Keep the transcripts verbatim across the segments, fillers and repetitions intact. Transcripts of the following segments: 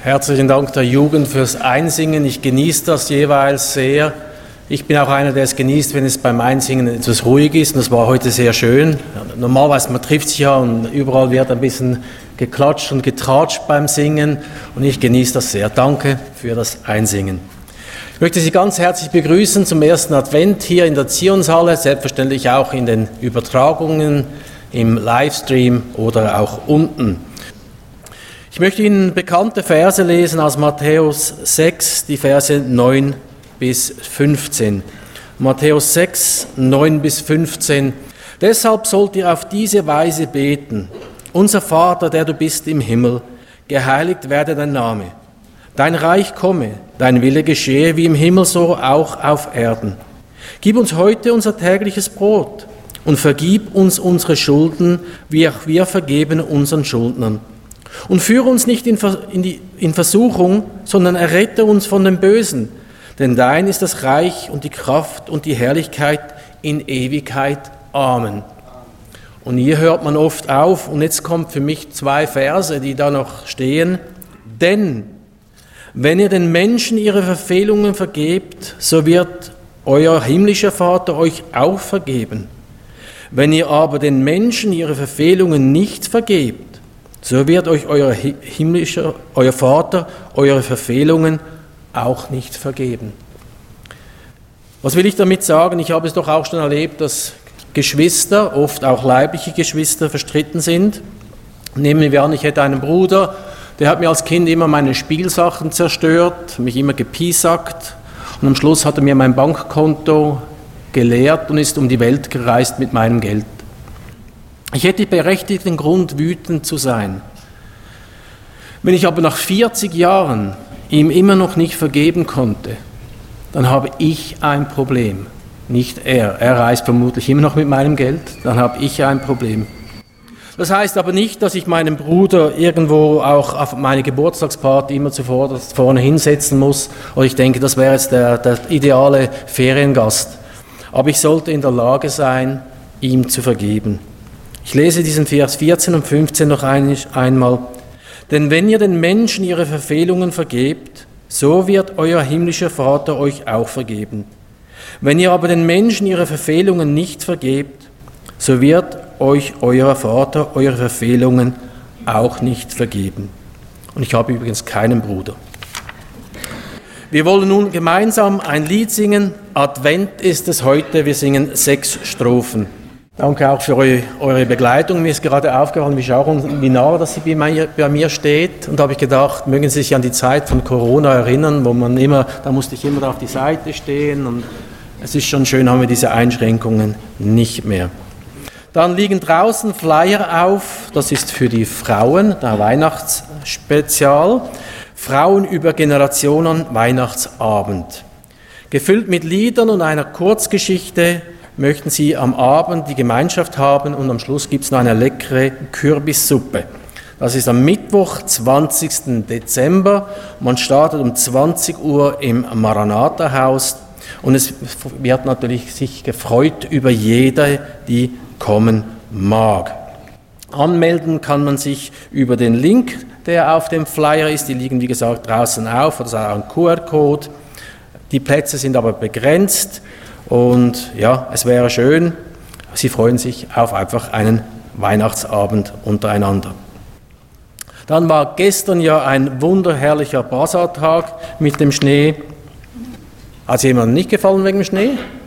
Herzlichen Dank der Jugend fürs Einsingen. Ich genieße das jeweils sehr. Ich bin auch einer, der es genießt, wenn es beim Einsingen etwas ruhig ist. Und das war heute sehr schön. Normalerweise, man trifft sich ja und überall wird ein bisschen geklatscht und getratscht beim Singen. Und ich genieße das sehr. Danke für das Einsingen. Ich möchte Sie ganz herzlich begrüßen zum ersten Advent hier in der Zionshalle. Selbstverständlich auch in den Übertragungen, im Livestream oder auch unten. Ich möchte Ihnen bekannte Verse lesen aus Matthäus sechs, die Verse neun bis fünfzehn. Matthäus sechs, neun bis fünfzehn. Deshalb sollt ihr auf diese Weise beten. Unser Vater, der du bist im Himmel, geheiligt werde dein Name. Dein Reich komme, dein Wille geschehe wie im Himmel, so auch auf Erden. Gib uns heute unser tägliches Brot und vergib uns unsere Schulden, wie auch wir vergeben unseren Schuldnern. Und führe uns nicht in, in, die, in Versuchung, sondern errette uns von dem Bösen. Denn dein ist das Reich und die Kraft und die Herrlichkeit in Ewigkeit. Amen. Und hier hört man oft auf. Und jetzt kommt für mich zwei Verse, die da noch stehen. Denn wenn ihr den Menschen ihre Verfehlungen vergebt, so wird euer himmlischer Vater euch auch vergeben. Wenn ihr aber den Menschen ihre Verfehlungen nicht vergebt, so wird euch euer himmlischer, euer Vater eure Verfehlungen auch nicht vergeben. Was will ich damit sagen? Ich habe es doch auch schon erlebt, dass Geschwister, oft auch leibliche Geschwister, verstritten sind. Nehmen wir an, ich hätte einen Bruder, der hat mir als Kind immer meine Spielsachen zerstört, mich immer gepiesackt und am Schluss hat er mir mein Bankkonto geleert und ist um die Welt gereist mit meinem Geld. Ich hätte berechtigten Grund, wütend zu sein. Wenn ich aber nach vierzig Jahren ihm immer noch nicht vergeben konnte, dann habe ich ein Problem, nicht er. Er reist vermutlich immer noch mit meinem Geld, dann habe ich ein Problem. Das heißt aber nicht, dass ich meinen Bruder irgendwo auch auf meine Geburtstagsparty immer zuvor vorne hinsetzen muss oder ich denke, das wäre jetzt der, der ideale Feriengast. Aber ich sollte in der Lage sein, ihm zu vergeben. Ich lese diesen Vers vierzehn und fünfzehn noch ein, einmal. Denn wenn ihr den Menschen ihre Verfehlungen vergebt, so wird euer himmlischer Vater euch auch vergeben. Wenn ihr aber den Menschen ihre Verfehlungen nicht vergebt, so wird euch euer Vater eure Verfehlungen auch nicht vergeben. Und ich habe übrigens keinen Bruder. Wir wollen nun gemeinsam ein Lied singen. Advent ist es heute. Wir singen sechs Strophen. Danke auch für eure, eure Begleitung. Mir ist gerade aufgefallen, wie Sharon, wie nah dass sie bei mir, bei mir steht. Und da habe ich gedacht, mögen Sie sich an die Zeit von Corona erinnern, wo man immer, da musste ich immer da auf die Seite stehen. Und es ist schon schön, haben wir diese Einschränkungen nicht mehr. Dann liegen draußen Flyer auf. Das ist für die Frauen, der Weihnachtsspezial. Frauen über Generationen Weihnachtsabend. Gefüllt mit Liedern und einer Kurzgeschichte möchten Sie am Abend die Gemeinschaft haben und am Schluss gibt es noch eine leckere Kürbissuppe. Das ist am Mittwoch, zwanzigsten Dezember. Man startet um zwanzig Uhr im Maranatha-Haus und es wird natürlich sich gefreut über jede, die kommen mag. Anmelden kann man sich über den Link, der auf dem Flyer ist. Die liegen, wie gesagt, draußen auf. Das ist auch ein Q R-Code. Die Plätze sind aber begrenzt. Und ja, es wäre schön, Sie freuen sich auf einfach einen Weihnachtsabend untereinander. Dann war gestern ja ein wunderherrlicher Basartag mit dem Schnee. Hat es jemandem nicht gefallen wegen dem Schnee?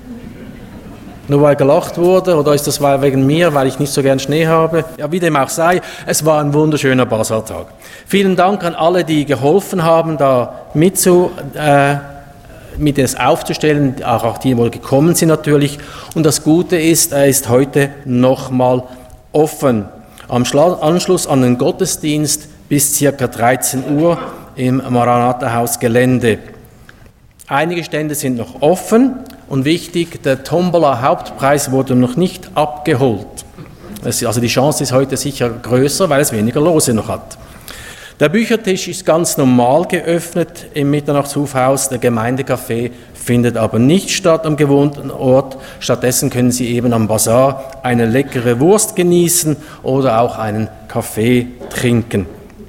Nur weil gelacht wurde oder ist das wegen mir, weil ich nicht so gern Schnee habe? Ja, wie dem auch sei, es war ein wunderschöner Basartag. Vielen Dank an alle, die geholfen haben, da mitzu... Äh, mit es aufzustellen, auch, auch die, die wohl gekommen sind natürlich. Und das Gute ist, er ist heute nochmal offen. Am Schla- Anschluss an den Gottesdienst bis ca. dreizehn Uhr im Maranatha-Haus Gelände. Einige Stände sind noch offen und wichtig, der Tombola-Hauptpreis wurde noch nicht abgeholt. Also die Chance ist heute sicher größer, weil es weniger Lose noch hat. Der Büchertisch ist ganz normal geöffnet im Mitternachtshofhaus. Der Gemeindecafé findet aber nicht statt am gewohnten Ort. Stattdessen können Sie eben am Basar eine leckere Wurst genießen oder auch einen Kaffee trinken.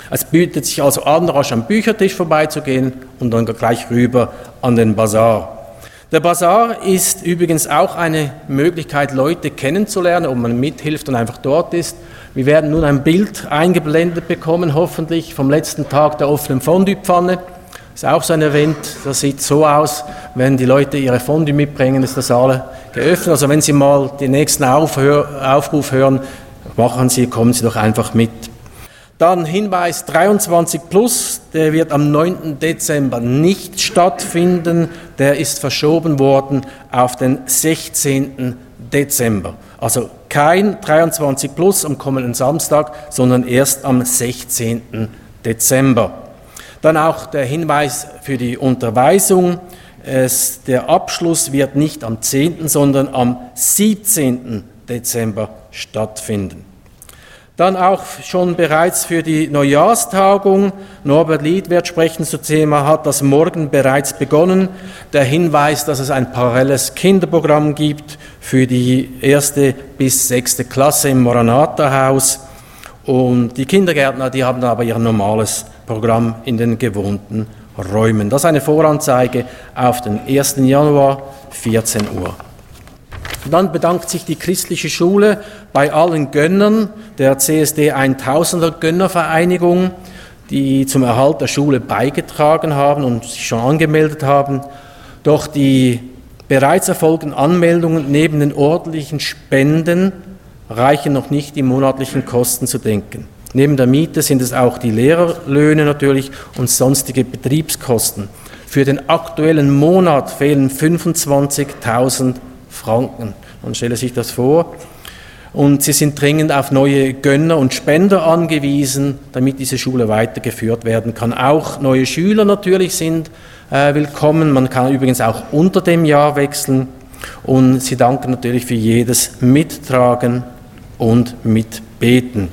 Es bietet sich also an, rasch am Büchertisch vorbeizugehen und dann gleich rüber an den Bazar. Der Bazar ist übrigens auch eine Möglichkeit, Leute kennenzulernen, ob man mithilft und einfach dort ist. Wir werden nun ein Bild eingeblendet bekommen, hoffentlich, vom letzten Tag der offenen Fondue-Pfanne. Das ist auch so ein Event, das sieht so aus, wenn die Leute ihre Fondue mitbringen, ist der Saal geöffnet. Also wenn Sie mal den nächsten Aufhör, Aufruf hören, machen Sie, kommen Sie doch einfach mit. Dann Hinweis dreiundzwanzig plus, der wird am neunten Dezember nicht stattfinden, der ist verschoben worden auf den sechzehnten Dezember. Also kein dreiundzwanzig plus am kommenden Samstag, sondern erst am sechzehnten Dezember. Dann auch der Hinweis für die Unterweisung, es, der Abschluss wird nicht am zehnten, sondern am siebzehnten Dezember stattfinden. Dann auch schon bereits für die Neujahrstagung. Norbert Lied wird sprechen zum Thema, hat das morgen bereits begonnen. Der Hinweis, dass es ein paralleles Kinderprogramm gibt für die erste bis sechste Klasse im Maranatha-Haus. Und die Kindergärtner, die haben aber ihr normales Programm in den gewohnten Räumen. Das ist eine Voranzeige auf den ersten Januar, vierzehn Uhr. Dann bedankt sich die christliche Schule bei allen Gönnern der C S D tausender Gönnervereinigung, die zum Erhalt der Schule beigetragen haben und sich schon angemeldet haben. Doch die bereits erfolgten Anmeldungen neben den ordentlichen Spenden reichen noch nicht, die monatlichen Kosten zu denken. Neben der Miete sind es auch die Lehrerlöhne natürlich und sonstige Betriebskosten. Für den aktuellen Monat fehlen fünfundzwanzigtausend Franken. Man stelle sich das vor. Und sie sind dringend auf neue Gönner und Spender angewiesen, damit diese Schule weitergeführt werden kann. Auch neue Schüler natürlich sind äh, willkommen. Man kann übrigens auch unter dem Jahr wechseln. Und sie danken natürlich für jedes Mittragen und Mitbeten.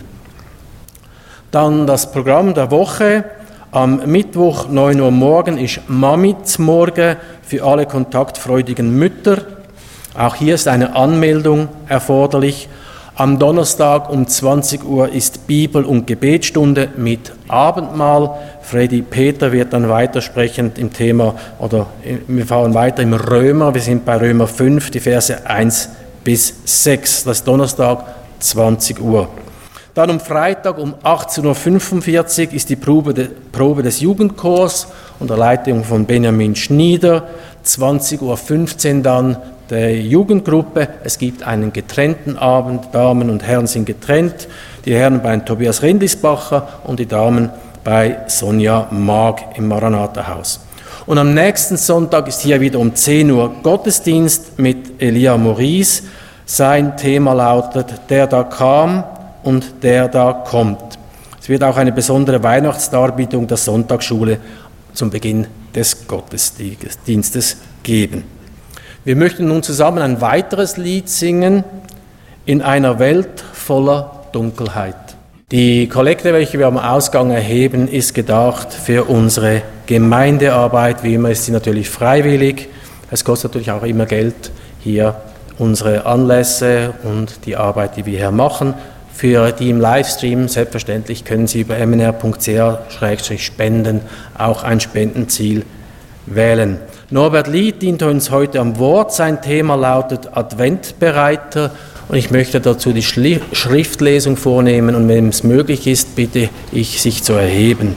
Dann das Programm der Woche. Am Mittwoch neun Uhr morgen ist Mamitsmorgen für alle kontaktfreudigen Mütter. Auch hier ist eine Anmeldung erforderlich. Am Donnerstag um zwanzig Uhr ist Bibel- und Gebetsstunde mit Abendmahl. Freddy Peter wird dann weitersprechen im Thema, oder wir fahren weiter im Römer. Wir sind bei Römer fünf, die Verse eins bis sechs. Das ist Donnerstag, zwanzig Uhr. Dann am Freitag um achtzehn Uhr fünfundvierzig ist die Probe, de, Probe des Jugendchors unter Leitung von Benjamin Schnieder. zwanzig Uhr fünfzehn dann der Jugendgruppe. Es gibt einen getrennten Abend. Damen und Herren sind getrennt. Die Herren bei Tobias Rindlisbacher und die Damen bei Sonja Mag im Maranatha-Haus. Und am nächsten Sonntag ist hier wieder um zehn Uhr Gottesdienst mit Elia Maurice. Sein Thema lautet, der da kam und der da kommt. Es wird auch eine besondere Weihnachtsdarbietung der Sonntagsschule zum Beginn des Gottesdienstes geben. Wir möchten nun zusammen ein weiteres Lied singen, in einer Welt voller Dunkelheit. Die Kollekte, welche wir am Ausgang erheben, ist gedacht für unsere Gemeindearbeit. Wie immer ist sie natürlich freiwillig. Es kostet natürlich auch immer Geld, hier unsere Anlässe und die Arbeit, die wir hier machen. Für die im Livestream, selbstverständlich, können Sie über m n r punkt c h slash spenden auch ein Spendenziel wählen. Norbert Lied dient uns heute am Wort. Sein Thema lautet Adventbereiter und ich möchte dazu die Schriftlesung vornehmen und wenn es möglich ist, bitte ich, sich zu erheben.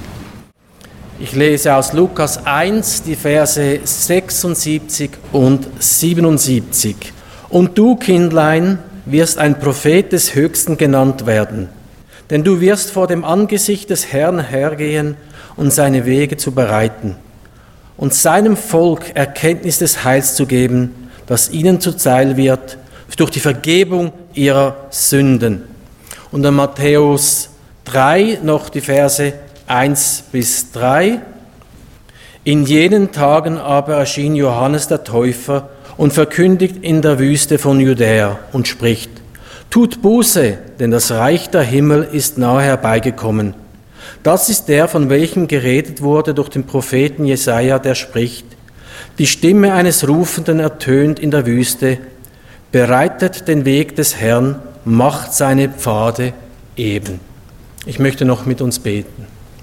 Ich lese aus Lukas eins die Verse sechsundsiebzig und siebenundsiebzig. Und du, Kindlein, wirst ein Prophet des Höchsten genannt werden, denn du wirst vor dem Angesicht des Herrn hergehen und seine Wege zu bereiten und seinem Volk Erkenntnis des Heils zu geben, das ihnen zuteil wird durch die Vergebung ihrer Sünden. Und in Matthäus drei noch die Verse eins bis drei. In jenen Tagen aber erschien Johannes der Täufer und verkündigt in der Wüste von Judäa und spricht, tut Buße, denn das Reich der Himmel ist nahe herbeigekommen. Das ist der, von welchem geredet wurde durch den Propheten Jesaja, der spricht, die Stimme eines Rufenden ertönt in der Wüste, bereitet den Weg des Herrn, macht seine Pfade eben. Ich möchte noch mit uns beten.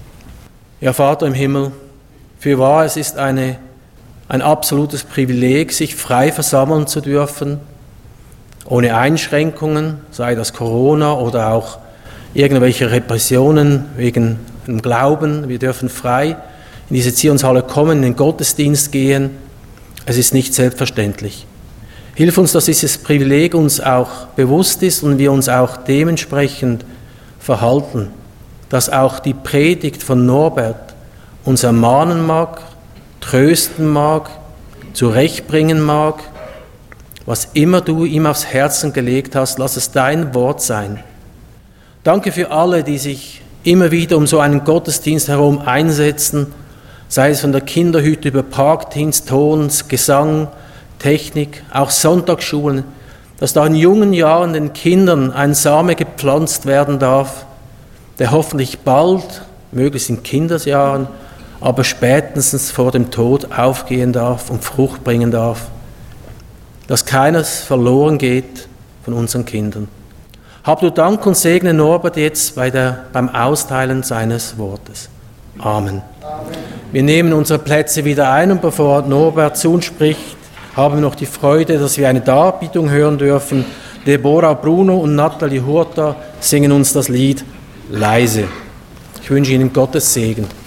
Ja, Vater im Himmel, für wahr, es ist eine, ein absolutes Privileg, sich frei versammeln zu dürfen, ohne Einschränkungen, sei das Corona oder auch irgendwelche Repressionen wegen dem Glauben. Wir dürfen frei in diese Zionshalle kommen, in den Gottesdienst gehen. Es ist nicht selbstverständlich. Hilf uns, dass dieses Privileg uns auch bewusst ist und wir uns auch dementsprechend verhalten, dass auch die Predigt von Norbert uns ermahnen mag, trösten mag, zurechtbringen mag. Was immer du ihm aufs Herzen gelegt hast, lass es dein Wort sein. Danke für alle, die sich immer wieder um so einen Gottesdienst herum einsetzen, sei es von der Kinderhütte über Parkdienst, Ton, Gesang, Technik, auch Sonntagsschulen, dass da in jungen Jahren den Kindern ein Same gepflanzt werden darf, der hoffentlich bald, möglichst in Kindesjahren, aber spätestens vor dem Tod aufgehen darf und Frucht bringen darf, dass keines verloren geht von unseren Kindern. Hab du Dank und segne Norbert jetzt bei der, beim Austeilen seines Wortes. Amen. Amen. Wir nehmen unsere Plätze wieder ein und bevor Norbert zu uns spricht, haben wir noch die Freude, dass wir eine Darbietung hören dürfen. Deborah Bruno und Nathalie Hurter singen uns das Lied Leise. Ich wünsche Ihnen Gottes Segen.